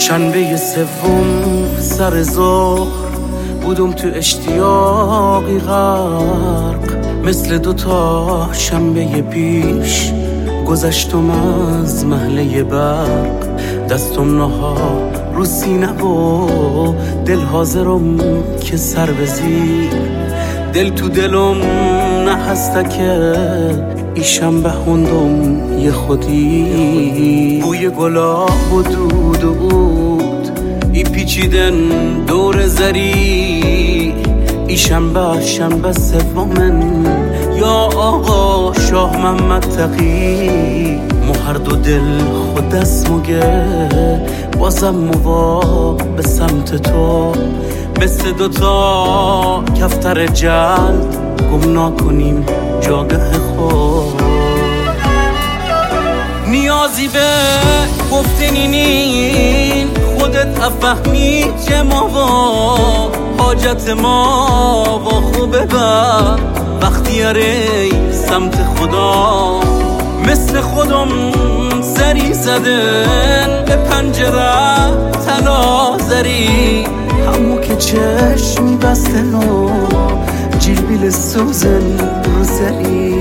شنبه سوم سر ظهر بودم تو اشتیاقی غرق، مثل دوتا شنبه پیش گذشتم از محله برق. دستم نها رو سینه و دل حاضرم که سر بزیر، دل تو دلم نه هسته که ایشم به هندم یه خودی. بوی گلاب و دود و عود ای پیچیدن دور زری، شنبه سومن یا آقا شاه محمد تقی. مو هر دو دل خود دست مگه بازم موا به سمت تو، مثل دوتا کفتر جلد گم نکنیم جاگه خود. نیازی به گفتنی نین خودت افهمی چه ما حاجت ما با خوبه بر وقتی اره سمت خدا. مثل خودم سری زدن به پنجره تلا زری، همو که چشمی بستن و جیبیل سوزن رو زری.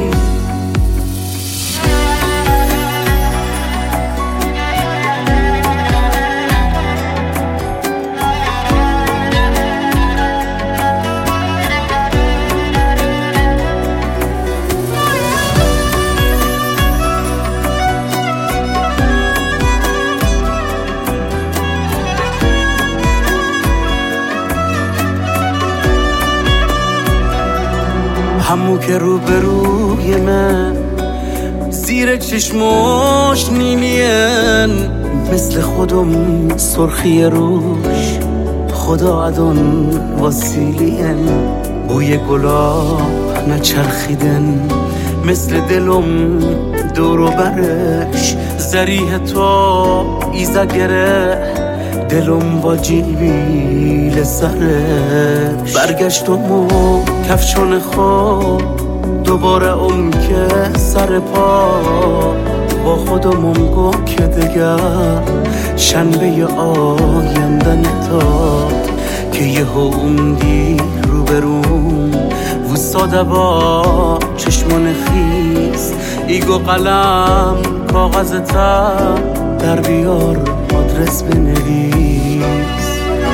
همو که روبروی من زیر چشماش نیلین، مثل خودم سرخی روش خدا عدن واسیلین. بوی گلاب نچرخیدن مثل دلم دورو برش، زریح تو ایزا گره دلم با جیبیل سرش. برگشتم و کفشان خواب دوباره که سر پا با خودم گو که دگر شنبه آینده نتاد که یه اومدی روبروم وستاده با چشمان خیز. ایگو قلم کاغذ تا در بیار آدرس بنویس.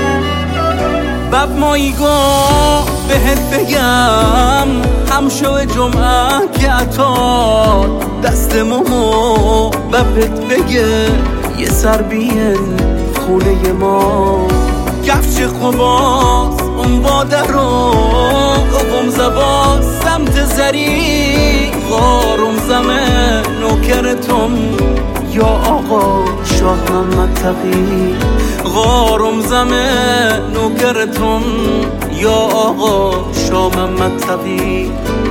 بب مایگو بهت بگم همشو جمعه که عطاد دست مومو ببت بگه یه سر بین خونه ما. کفش خوباز اون باده رو اقم زباز سمت زری، غارم زمه نوکرتم یا آقا شاه محمد تقی. غارم زمه نوکرتم یا آقا شاه محمد تقی.